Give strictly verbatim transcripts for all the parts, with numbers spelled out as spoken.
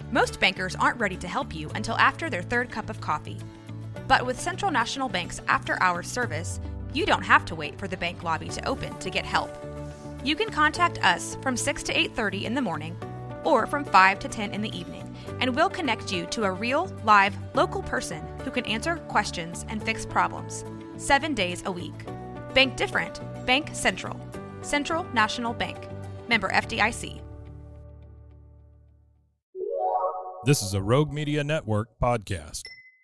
Most bankers aren't ready to help you until after their third cup of coffee. But with Central National Bank's after-hours service, you don't have to wait for the bank lobby to open to get help. You can contact us from six to eight thirty in the morning or from five to ten in the evening, and we'll connect you to a real, live, local person who can answer questions and fix problems, seven days a week. Bank different. Bank Central. Central National Bank. Member F D I C. This is a Rogue Media Network podcast.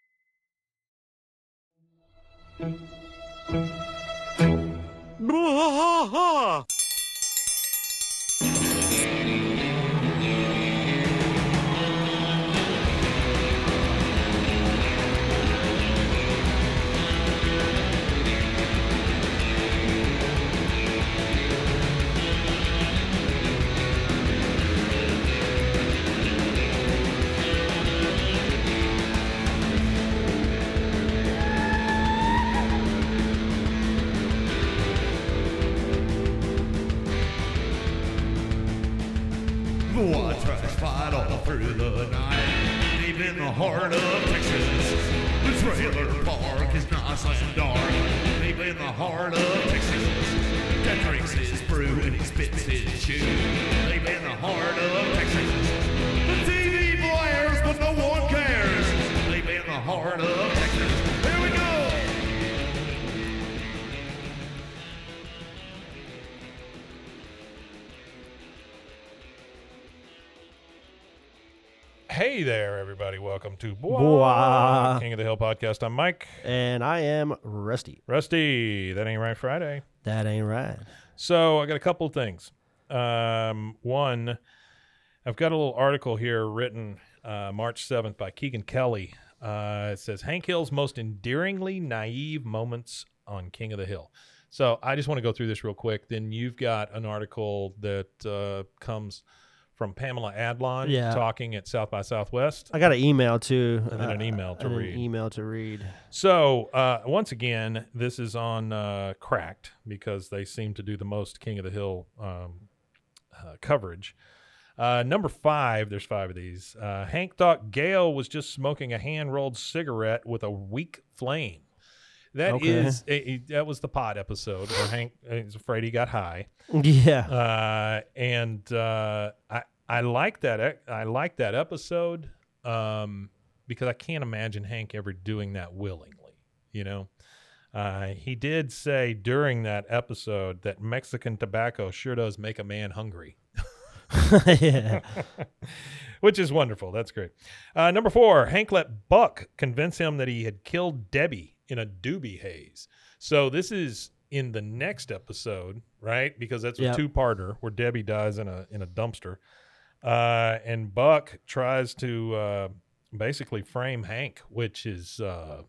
Waters fight all through the night, deep in the heart of Texas. The trailer park is nice and dark, deep in the heart of Texas. That drinks his brew and he spits his chew, deep in the heart of Texas. The T V blares, but no one cares, deep in the heart of Texas. Here we go! Hey there, everybody. Welcome to Bois, Bois. King of the Hill podcast. I'm Mike. And I am Rusty. Rusty, that ain't right Friday. That ain't right. So I got a couple of things. Um, one, I've got a little article here written uh, March seventh by Keegan Kelly. Uh, it says, Hank Hill's most endearingly naive moments on King of the Hill. So I just want to go through this real quick. Then you've got an article that uh, comes from Pamela Adlon Yeah. talking at South by Southwest. I got an email too. And then an uh, email to and read. An email to read. So, uh, once again, this is on uh, Cracked because they seem to do the most King of the Hill um, uh, coverage. Uh, number five, there's five of these. Uh, Hank thought Gail was just smoking a hand-rolled cigarette with a weak flame. That Okay. is, it, it- that was the pot episode where Hank is afraid he got high. Yeah. Uh, and uh, I I like that ec- I like that episode um, because I can't imagine Hank ever doing that willingly. You know, uh, he did say during that episode that Mexican tobacco sure does make a man hungry, Yeah. which is wonderful. That's great. Uh, number four, Hank let Buck convince him that he had killed Debbie in a doobie haze. So this is in the next episode, right? Because that's a Yep. two-parter where Debbie dies in a in a dumpster. Uh, and Buck tries to uh, basically frame Hank, which is uh,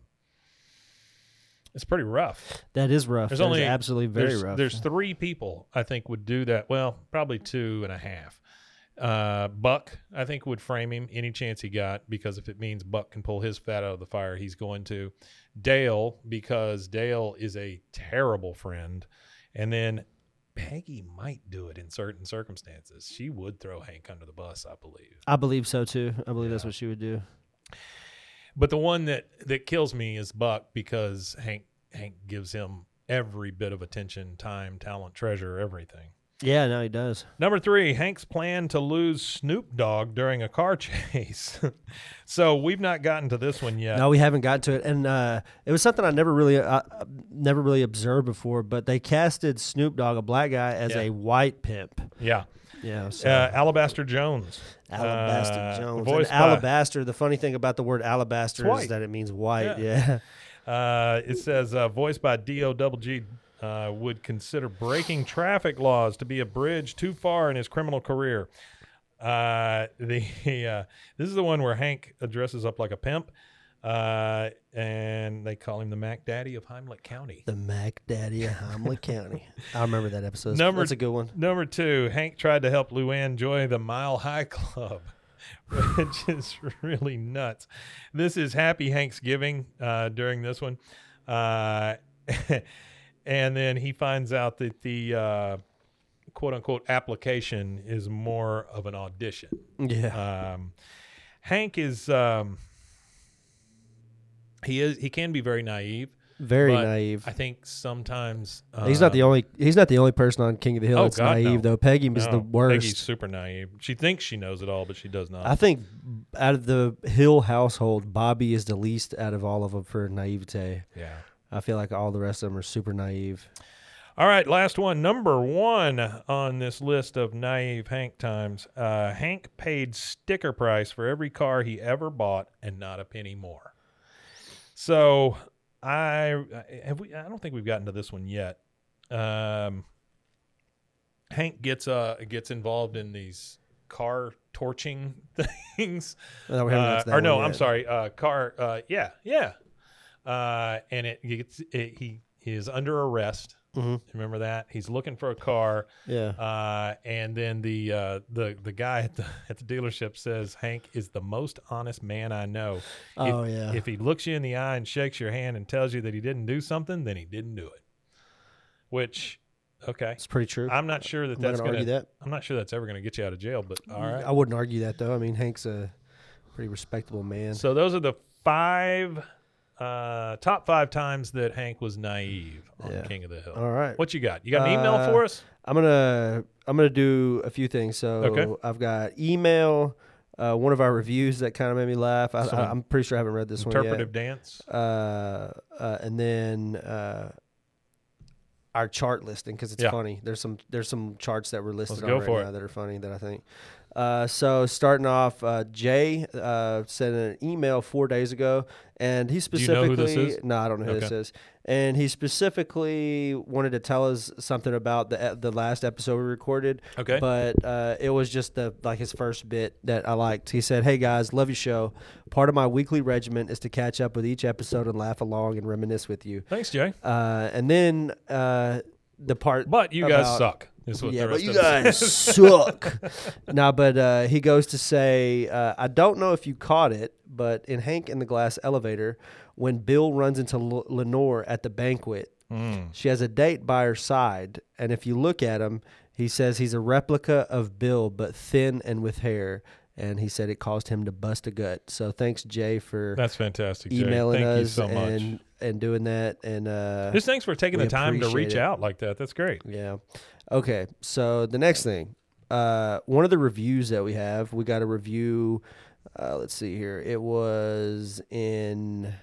it's pretty rough. That is rough. There's That is only absolutely very there's, rough. There's three people I think would do that. Well, probably two and a half. Uh, Buck, I think, would frame him any chance he got because if it means Buck can pull his fat out of the fire, he's going to. Dale, because Dale is a terrible friend. And then Peggy might do it in certain circumstances. She would throw Hank under the bus, I believe. I believe so too. I believe that's Yeah. what she would do. But the one that, that kills me is Buck because Hank Hank gives him every bit of attention, time, talent, treasure, everything. Yeah, no, he does. Number three, Hank's plan to lose Snoop Dogg during a car chase. So we've not gotten to this one yet. No, we haven't got to it, and uh, it was something I never really, uh, uh, never really observed before. But they casted Snoop Dogg, a black guy, as Yeah. a white pimp. Yeah. Yeah, so Uh, Alabaster Jones. Alabaster uh, Jones. And voiced by- alabaster. The funny thing about the word alabaster It's white. is that it means white. Yeah. Yeah. Uh, it says, uh, voiced by D O Double G, uh, would consider breaking traffic laws to be a bridge too far in his criminal career. Uh, the uh, this is the one where Hank dresses up like a pimp, uh, and they call him the Mac Daddy of Heimlich County. The Mac Daddy of Hamlet County. I remember that episode. Number- That's a good one. Number two, Hank tried to help Luann join the Mile High Club, which is really nuts. This is Happy Hanksgiving uh, during this one. Uh, and then he finds out that the uh, quote unquote application is more of an audition. Yeah. Um, Hank is um, he is he can be very naive. Very but naive. I think sometimes uh, He's not the only. He's not the only person on King of the Hill Oh, that's God, naive no. though. Peggy is no, the worst. Peggy's super naive. She thinks she knows it all, but she does not. I think out of the Hill household, Bobby is the least out of all of them for naivete. yeah. I feel like all the rest of them are super naive. All right, last one. Number one on this list of naive Hank times. Uh, Hank paid sticker price for every car he ever bought and not a penny more. So I have we, I don't think we've gotten to this one yet. Um, Hank gets uh gets involved in these car torching things. No, we haven't got Uh, to that or no, one I'm yet. sorry. Uh, car. Uh, yeah, yeah. Uh, and it gets it, he he is under arrest. Mhm. Remember that? He's looking for a car. Yeah. Uh, and then the uh, the the guy at the at the dealership says Hank is the most honest man I know. Oh, if, yeah. If he looks you in the eye and shakes your hand and tells you that he didn't do something, then he didn't do it. Which, okay, It's pretty true. I'm not sure that I'm not that's gonna gonna. argue that. I'm not sure that's ever gonna get you out of jail. But all right. I wouldn't argue that though. I mean, Hank's a pretty respectable man. So those are the five uh, top five times that Hank was naive on Yeah. King of the Hill. All right. What you got? You got an email Uh, for us? I'm gonna I'm gonna do a few things. So Okay. I've got email, uh, one of our reviews that kind of made me laugh. I, Some I, I'm pretty sure I haven't read this Interpretive one yet. dance. Uh, uh, and then uh, our chart listing because it's Yeah. funny. There's some there's some charts that were listed Let's on go right for now it. that are funny that I think. Uh, so starting off, uh, Jay uh, sent an email four days ago, and he you know specifically who this is? no, I don't know who this Okay. is, and he specifically wanted to tell us something about the the last episode we recorded. Okay. But uh, it was just the like his first bit that I liked. He said, "Hey guys, love your show. Part of my weekly regimen is to catch up with each episode and laugh along and reminisce with you." Thanks, Jay. Uh, and then uh, the part, But you guys about- suck. Is what yeah, the but rest you of it guys says. suck. No, but uh, he goes to say, uh, I don't know if you caught it, but in Hank in the Glass Elevator, when Bill runs into L- Lenore at the banquet, Mm. she has a date by her side, and if you look at him, he says he's a replica of Bill, but thin and with hair. And he said it caused him to bust a gut. So thanks, Jay, for That's fantastic, Jay. emailing Thank you us so much. and and doing that. And uh, Just thanks for taking we the time to appreciate reach it. out like that. That's great. yeah. Okay. So the next thing, uh, one of the reviews that we have, we got a review. Uh, let's see here. It was in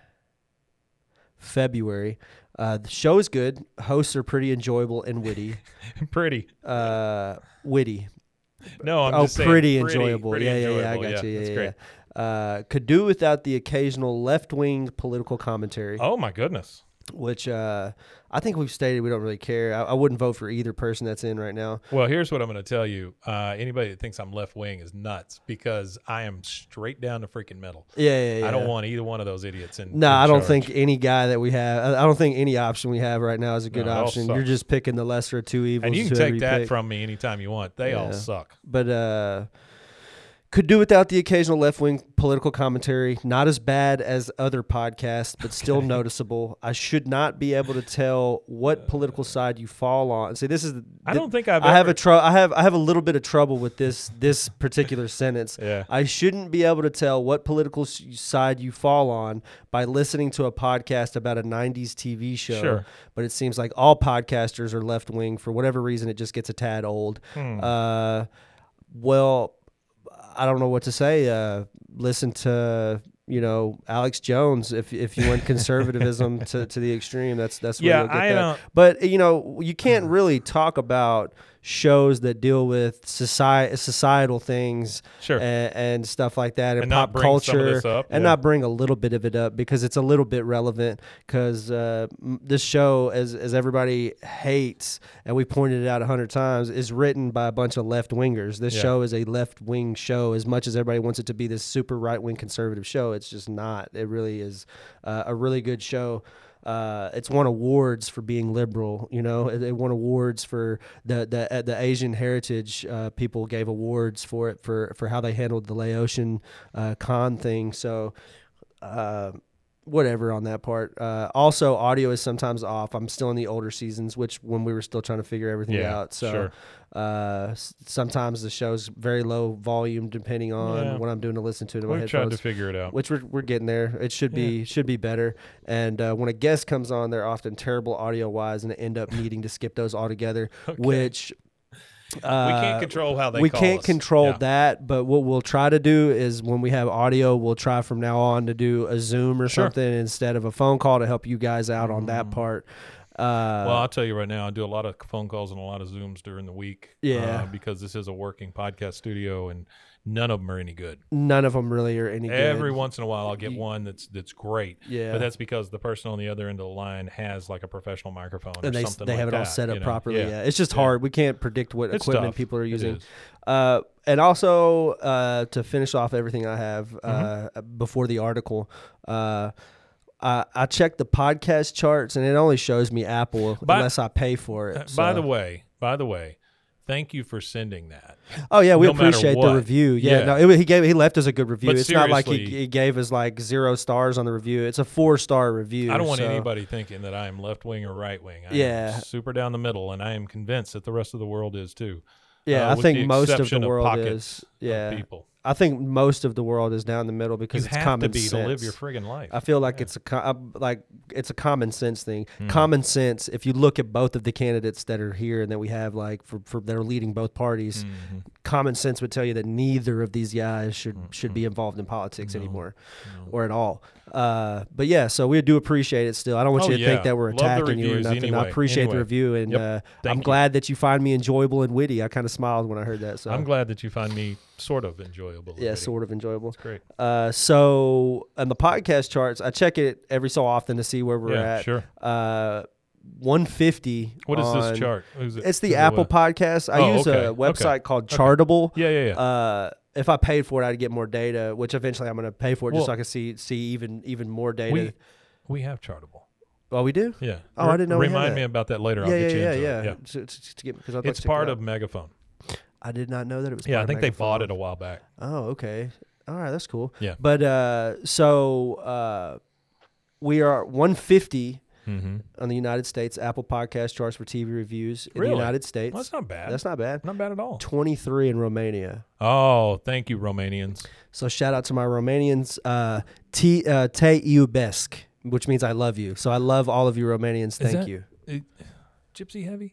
February. Uh, the show is good. Hosts are pretty enjoyable and witty. Pretty. Uh, witty. No, I'm oh, just saying. pretty enjoyable. pretty yeah, yeah, yeah. I enjoyable. got you. Yeah, That's yeah, great. yeah. Uh, could do without the occasional left-wing political commentary, Oh my goodness. which uh, I think we've stated we don't really care. I, I wouldn't vote for either person that's in right now. Well, here's what I'm going to tell you. Uh, anybody that thinks I'm left wing is nuts because I am straight down to freaking middle. Yeah, yeah, yeah. I don't want either one of those idiots in. No, in I don't charge. think any guy that we have. I I don't think any option we have right now is a good No, it all option. You're sucks. just picking the lesser of two evils. And you can whoever take that pick. from me anytime you want. They all Yeah. suck. But uh, could do without the occasional left-wing political commentary. Not as bad as other podcasts, but still noticeable. I should not be able to tell what political side you fall on. See, this is. I don't think I've I have ever- a tr- I have I have a little bit of trouble with this this particular sentence. Yeah. I shouldn't be able to tell what political s- side you fall on by listening to a podcast about a nineties T V show. Sure. But it seems like all podcasters are left wing for whatever reason. It just gets a tad old. Hmm. Uh, well, I don't know what to say. Uh, listen to you know Alex Jones if if you want conservatism to, to the extreme. That's that's where Yeah, you'll get I that. don't- But you know you can't really talk about shows that deal with society societal things Sure. and, and stuff like that and, And pop not bring some of culture this up, and yeah. not bring a little bit of it up because it's a little bit relevant because uh, m- this show as as everybody hates and we pointed it out a hundred times is written by a bunch of left wingers. This Yeah. show is a left wing show as much as everybody wants it to be this super right wing conservative show. It's just not. It really is uh, a really good show. Uh, it's won awards for being liberal. You know, it, it won awards for the the uh, the Asian heritage. Uh, people gave awards for it for for how they handled the Laotian uh, Khan thing. So, uh, whatever on that part. Uh, also, audio is sometimes off. I'm still in the older seasons, which when we were still trying to figure everything Yeah, out. So sure. uh, s- sometimes the show's very low volume depending on Yeah. what I'm doing to listen to it in my We've tried headphones. to figure it out. Which we're, we're getting there. It should be should be better. And uh, when a guest comes on, they're often terrible audio wise, and end up needing to skip those altogether. Okay. Which uh, we can't control how they we call can't us. control Yeah. that. But what we'll try to do is when we have audio, we'll try from now on to do a Zoom or Sure. something instead of a phone call to help you guys out on that part. Uh, Well, I'll tell you right now, I do a lot of phone calls and a lot of Zooms during the week. Yeah. uh, because this is a working podcast studio, and none of them are any good. none of them really are any good. Every once in a while, I'll get one that's that's great. Yeah. But that's because the person on the other end of the line has like a professional microphone or and they something they like have it all that, set up you know? properly. Yeah. Yeah. It's just Yeah. hard. We can't predict what It's equipment tough. people are It using. is. Uh, and also uh, to finish off everything I have uh, Mm-hmm. before the article, uh, I, I checked the podcast charts and it only shows me Apple By- unless I pay for it. Uh, By so- the way, by the way, thank you for sending that. oh yeah, we no matter appreciate the what. review. Yeah, Yeah. no, it, he gave he left us a good review. But It's not like he, seriously- he gave us like zero stars on the review. It's a four star review. I don't want so- anybody thinking that I am left wing or right wing. I Yeah. am super down the middle, and I am convinced that the rest of the world is too. Yeah, uh, I with think the most of exception the world pockets is. Yeah, of people. I think most of the world is down the middle because You it's have common to be sense. to live your friggin' life. I feel like it's a co- uh, like it's a common sense thing. Hmm. Common sense. If you look at both of the candidates that are here and that we have, like for, for that are leading both parties, Mhm. common sense would tell you that neither of these guys should Hmm. should be involved in politics anymore, or at all. Uh, but yeah, so we do appreciate it still. I don't want Oh, you to yeah. think that we're Love the attacking you or reviews nothing. I anyway. appreciate the Anyway. review, and Yep. uh, Thank I'm you. glad that you find me enjoyable and witty. I kind of smiled when I heard that. So I'm glad that you find me sort of enjoyable. yeah, already. sort of enjoyable. Great. Uh, so on the podcast charts, I check it every so often to see where we're Yeah, at. sure. Uh, one fifty. What is on- this chart? Who's it- It's the who's it Apple with? Podcast. I Oh, use okay, a okay, website called okay. Chartable. Yeah, yeah, yeah. Uh, if I paid for it, I'd get more data, which eventually I'm going to pay for it just Well- so I can see see even even more data. we we have Chartable. oh, we do. Yeah. Oh, I didn't know we had Remind that. me about that later. I'll yeah, get yeah, you yeah, into yeah, it. Yeah. To- to- to get- 'cause I'd like It's to check it part out. of Megaphone. I did not know that it was. Yeah, I part of think they bought Megaphone. it a while back. Oh, okay. All right, that's cool. Yeah. But uh, so uh, we are one fifty Mm-hmm. on the United States Apple Podcast charts for T V reviews in Really? the United States. Well, that's not bad. That's not bad. Not bad at all. twenty-three in Romania. Oh, thank you, Romanians. So shout out to my Romanians. Uh, T uh, Te iubesc, which means I love you. So I love all of you Romanians. Thank that- you. It, gypsy heavy?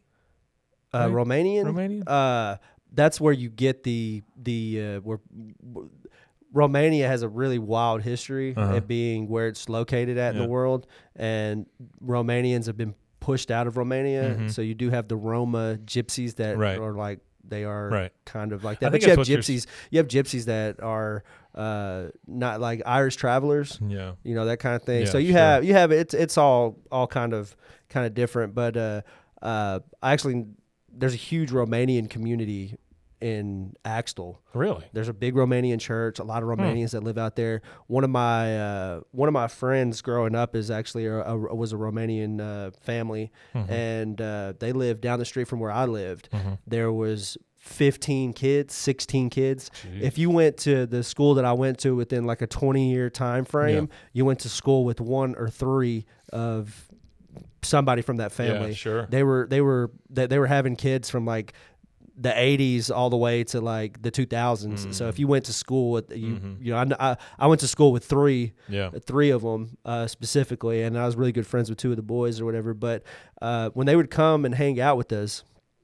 Uh, right? Romanian. Romanian? Uh, that's where you get the the uh, where. where Romania has a really wild history Uh-huh. at being where it's located at in Yeah. the world, and Romanians have been pushed out of Romania. Mhm. So you do have the Roma gypsies that Right. are like they are Right. kind of like I that. But think you have that's what you're gypsies. You have gypsies that are uh, not like Irish travelers, Yeah. you know, that kind of thing. Yeah, so you sure. have you have it's it's all all kind of kind of different. But uh, uh, actually, there's a huge Romanian community in Axtell. Really? There's a big Romanian church, a lot Hmm. of Romanians that live out there. One of my uh, one of my friends growing up is actually a, a, was a Romanian uh, family, Mhm. and uh, they lived down the street from where I lived. Mhm. There was fifteen kids, sixteen kids. Jeez. If you went to the school that I went to within like a twenty year time frame, you went to school with one or three of somebody from that family. Yeah, sure. They were they were they, they were having kids from like the eighties all the way to like the two thousands. So if you went to school with you, Mhm. you know, I, I I went to school with three, Yeah. three of them uh, specifically, and I was really good friends with two of the boys or whatever. But uh, when they would come and hang out with us,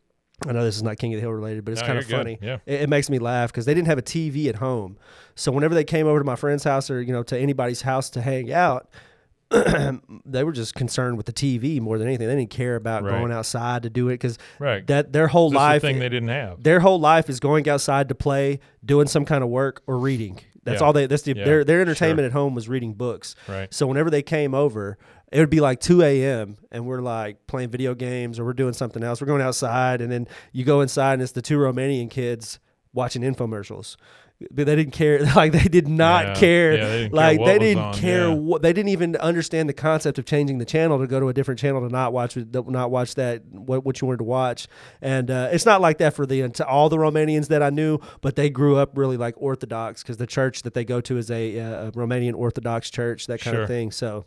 I know this is not King of the Hill related, but it's No, kind of you're good. funny. Yeah. It, it makes me laugh because they didn't have a T V at home. So whenever they came over to my friend's house or you know to anybody's house to hang out, they were just concerned with the T V more than anything. They didn't care about Right. going outside to do it because Right. that their whole This is life the thing they didn't have. their whole life is going outside to play, doing some kind of work, or reading. That's Yeah. all they. That's the, Yeah, their their entertainment sure. at home was reading books. Right. So whenever they came over, it would be like two a.m. and we're like playing video games or we're doing something else. We're going outside, and then you go inside and it's the two Romanian kids watching infomercials. but they didn't care. Like they did not Yeah. care. Yeah, they didn't care like what they was didn't on, care yeah. what. They didn't even understand the concept of changing the channel to go to a different channel to not watch not watch that what what you wanted to watch. And uh, it's not like that for the to all the Romanians that I knew, but they grew up really like Orthodox because the church that they go to is a, a Romanian Orthodox church, that kind Sure. of thing. So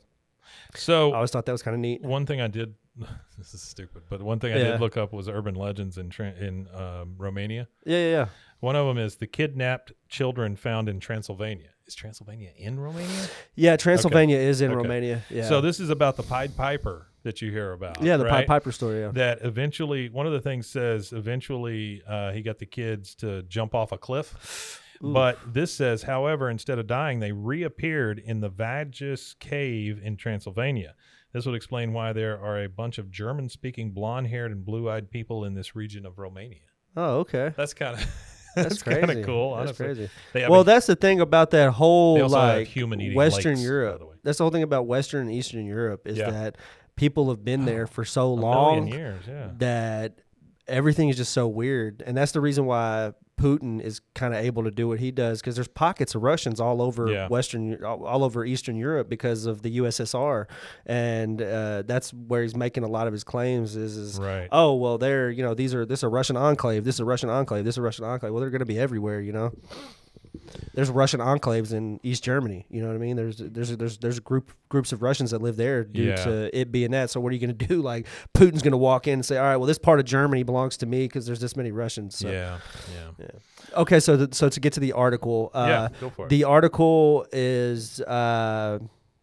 So I always thought that was kind of neat. one thing I did, this is stupid, but one thing I Yeah. did look up was urban legends in Tran in um, Romania. Yeah, yeah, yeah. One of them is the kidnapped children found in Transylvania. Is Transylvania in Romania? Yeah, Transylvania is in Okay. Romania. Yeah. So this is about the Pied Piper that you hear about. yeah, the right? Pied Piper story. Yeah. That eventually, one of the things says eventually uh, he got the kids to jump off a cliff. Ooh. But this says, however, instead of dying, they reappeared in the Vagus Cave in Transylvania. This would explain why there are a bunch of German-speaking, blonde-haired, and blue-eyed people in this region of Romania. Oh, okay. That's kind of That's, that's crazy. kind of cool. That's honestly. crazy. They have Well, a- that's the thing about that whole They also have like human-eating Western lakes, by Europe. the way. That's the whole thing about Western and Eastern Europe is Yeah. that people have been there for so a long million years. Yeah. that everything is just so weird, and that's the reason why Putin is kind of able to do what he does, because there's pockets of Russians all over Yeah. Western, all, all over Eastern Europe because of the U S S R, and uh, that's where he's making a lot of his claims. Is is Right. oh well, they're you know these are this is a Russian enclave, this is a Russian enclave, this is a Russian enclave. Well, they're going to be everywhere, you know. There's Russian enclaves in East Germany. You know what I mean? There's there's there's there's group groups of Russians that live there due Yeah. to it being that. So what are you going to do? Like Putin's going to walk in and say, "All right, well, this part of Germany belongs to me because there's this many Russians." So. Yeah. Yeah. Okay, so th- so to get to the article, uh, Yeah, go for it. the article is uh,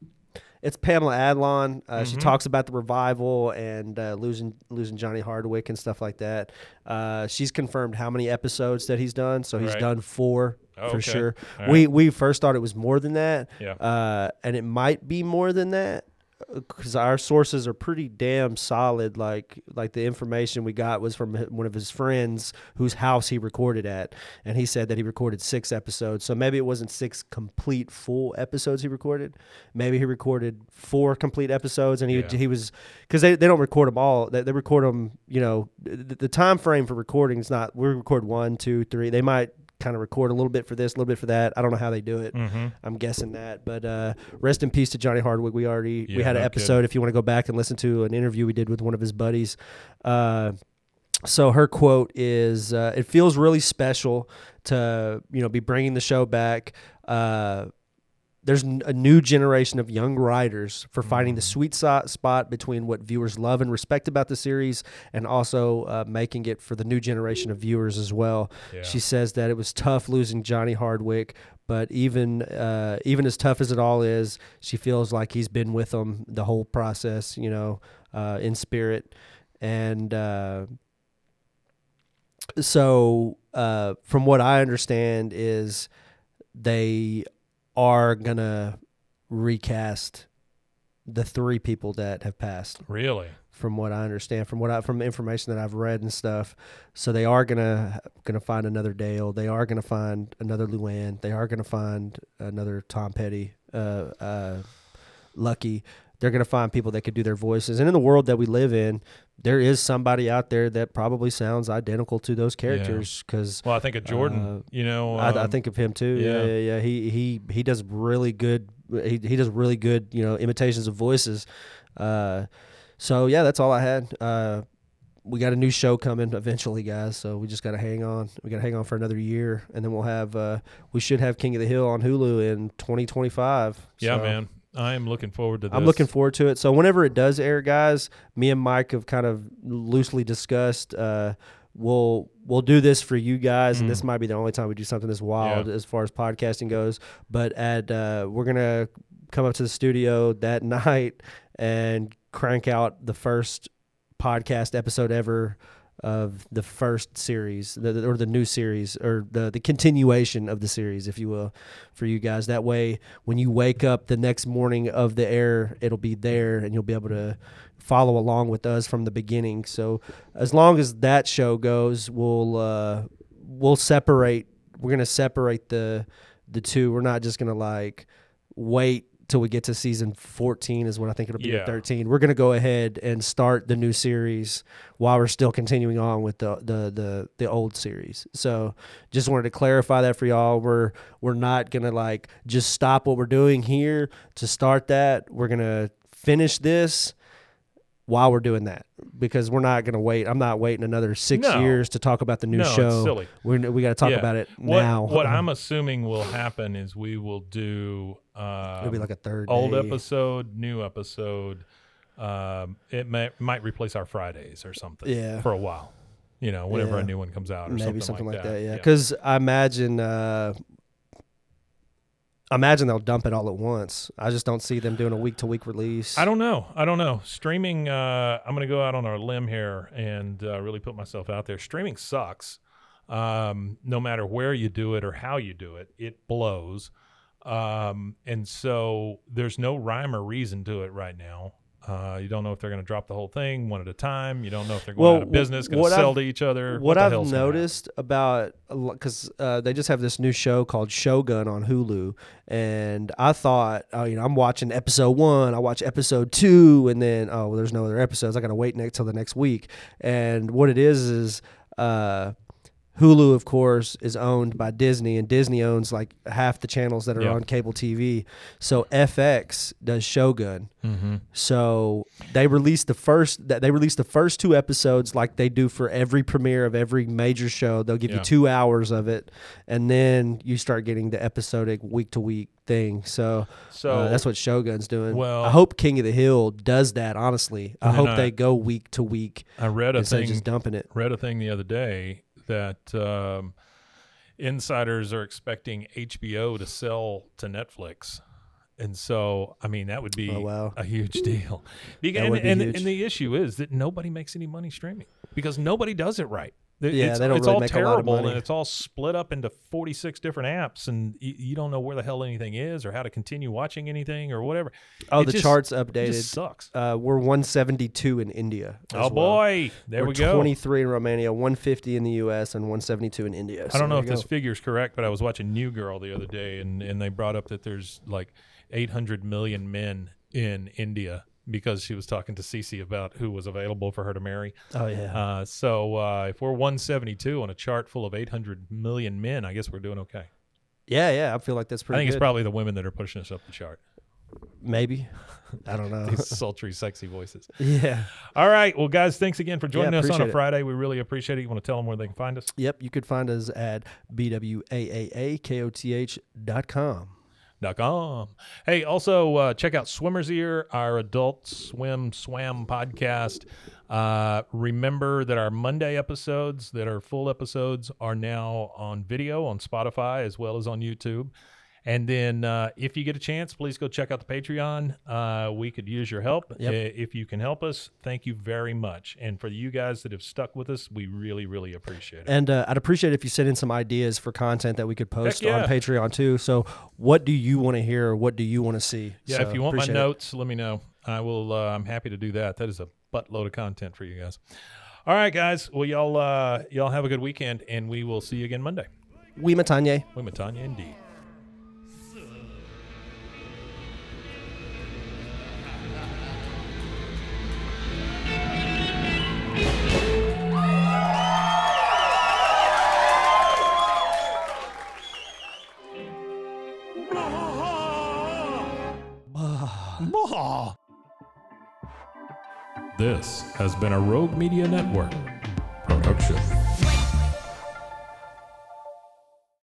it's Pamela Adlon. Uh, She Mhm. talks about the revival and uh, losing losing Johnny Hardwick and stuff like that. Uh, she's confirmed how many episodes that he's done. So he's Right. done four Oh, for okay. sure. All We right. we first thought it was more than that, Yeah. uh, and it might be more than that. Because our sources are pretty damn solid. Like like the information we got was from one of his friends whose house he recorded at, and he said that he recorded six episodes. So maybe it wasn't six complete full episodes he recorded. Maybe he recorded four complete episodes, and he Yeah. he was because they, they don't record them all. They, they record them. You know, the, the time frame for recording is not. We record one, two, three. They might kind of record a little bit for this, a little bit for that. I don't know how they do it. Mm-hmm. I'm guessing that, but uh, rest in peace to Johnny Hardwick. We already we Yeah, had an no episode. kidding. If you want to go back and listen to an interview we did with one of his buddies. Uh, so her quote is, uh, "It feels really special to you know be bringing the show back. Uh, there's n- a new generation of young writers for finding the sweet so- spot between what viewers love and respect about the series, and also uh, making it for the new generation of viewers as well." Yeah. She says that it was tough losing Johnny Hardwick, but even uh, even as tough as it all is, she feels like he's been with them the whole process, you know, uh, in spirit. And uh, so, uh, from what I understand, is they are gonna recast the three people that have passed. Really? From what I understand, from what I from information that I've read and stuff, so they are gonna gonna find another Dale. They are gonna find another Luann. They are gonna find another Tom Petty, uh, uh, Lucky. They're gonna find people that could do their voices. And in the world that we live in, there is somebody out there that probably sounds identical to those characters. Because Well, I think of Jordan. Uh, you know, I, I um, think of him too. Yeah, yeah. yeah, yeah. He he he does really good. He he does really good. You know, imitations of voices. Uh, so yeah, that's all I had. Uh, we got a new show coming eventually, guys. So we just got to hang on. We got to hang on for another year, and then we'll have. Uh, we should have King of the Hill on Hulu in twenty twenty-five. yeah, So man. I am looking forward to this. I'm looking forward to it. So whenever it does air, guys, me and Mike have kind of loosely discussed. Uh, we'll we'll do this for you guys, and Mm. this might be the only time we do something this wild Yeah. as far as podcasting goes. But at uh, we're gonna come up to the studio that night and crank out the first podcast episode ever of the first series, the, the- or the new series, or the the continuation of the series, if you will, for you guys. That way, when you wake up the next morning of the air, it'll be there, and you'll be able to follow along with us from the beginning. So, as long as that show goes, we'll uh, we'll separate. We're gonna separate the the two. We're not just gonna like wait till we get to season fourteen is what I think it'll be, Yeah. or thirteen. We're going to go ahead and start the new series while we're still continuing on with the, the, the, the old series. So just wanted to clarify that for y'all. We're, we're not going to like just stop what we're doing here to start that. We're going to finish this while we're doing that, because we're not going to wait. I'm not waiting anher six No. years to talk about the new No, it's show. silly. We're, we got to talk Yeah. about it What, now. what I'm assuming will happen is we will do um, It'll be like a third old day. episode, new episode. Um, it may, might replace our Fridays or something Yeah. for a while. You know, whenever Yeah. a new one comes out or Maybe something, something like, like that. Yeah, Yeah. because I imagine, uh, I imagine they'll dump it all at once. I just don't see them doing a week to week release. I don't know. I don't know. Streaming, uh, I'm going to go out on a limb here and uh, really put myself out there. Streaming sucks. Um, no matter where you do it or how you do it, it blows. Um, and so there's no rhyme or reason to it right now. Uh, you don't know if they're going to drop the whole thing one at a time. You don't know if they're going Well, out of business, going what to sell I've- to each other. What, the I've hell's gonna happen? noticed about, because uh, they just have this new show called Shogun on Hulu, and I thought, oh, you know, I'm watching episode one, I watch episode two, and then oh, well, there's no other episodes. I got to wait next till the next week. And what it is is, uh, Hulu, of course, is owned by Disney, and Disney owns like half the channels that are Yeah. on cable T V. So F X does Shogun. Mm-hmm. So they released the first that they released the first two episodes like they do for every premiere of every major show. They'll give Yeah. you two hours of it, and then you start getting the episodic week to week thing. So, So uh, that's what Shogun's doing. Well- I hope King of the Hill does that. Honestly, I And hope I- they go week to week I read a instead thing. of just dumping it. read a thing the other day that um, insiders are expecting H B O to sell to Netflix. And so, I mean, that would be Oh, wow. a huge deal. Because, That and, would be and, huge. and the issue is that nobody makes any money streaming because nobody does it right. It- Yeah, it's, they don't it's really all make a lot of terrible money. and it's all split up into forty-six different apps, and you, you don't know where the hell anything is or how to continue watching anything or whatever. Oh, It the just- charts It updated. just sucks. Uh, we're one seventy-two in India. as Oh, well. boy. There We're we go. twenty-three in Romania, one fifty in the U S, and one seventy-two in India. I don't know if this this figure's correct, but I was watching New Girl the other day, and, and they brought up that there's like eight hundred million men in India because she was talking to Cece about who was available for her to marry. Oh yeah. Uh, so uh, if we're one seventy-two on a chart full of eight hundred million men, I guess we're doing okay. yeah, yeah. I feel like that's I pretty. think it's good. probably the women that are pushing us up the chart. maybe. I don't know. These sultry, sexy voices. Yeah. All right. Well, guys, thanks again for joining Yeah, us on a appreciate it. Friday. We really appreciate it. You want to tell them where they can find us? Yep. You could find us at b w a a a k o t h dot com. Dot com. Hey, also uh, check out Swimmer's Ear, our adult swim swam podcast. Uh, remember that our Monday episodes, that are full episodes, are now on video on Spotify as well as on YouTube. And then uh, if you get a chance, please go check out the Patreon. Uh, we could use your help. Yep. Uh, If you can help us, thank you very much. And for you guys that have stuck with us, we really, really appreciate it. And uh, I'd appreciate if you sent in some ideas for content that we could post yeah. on Patreon too. So, what do you want to hear? Or what do you want to see? Yeah, So, if you want my appreciate it. notes, let me know. I will. Uh, I'm happy to do that. That is a buttload of content for you guys. All right, guys. Well, y'all, uh, y'all have a good weekend, and we will see you again Monday. We Matanye. We Matanya indeed. This has been a Rogue Media Network production.